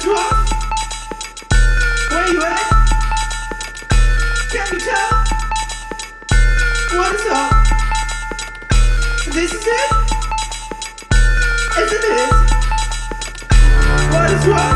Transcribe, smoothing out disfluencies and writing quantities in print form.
cut you off? Where you at? Can you tell? What is up? This is it? Isn't it? What is wrong?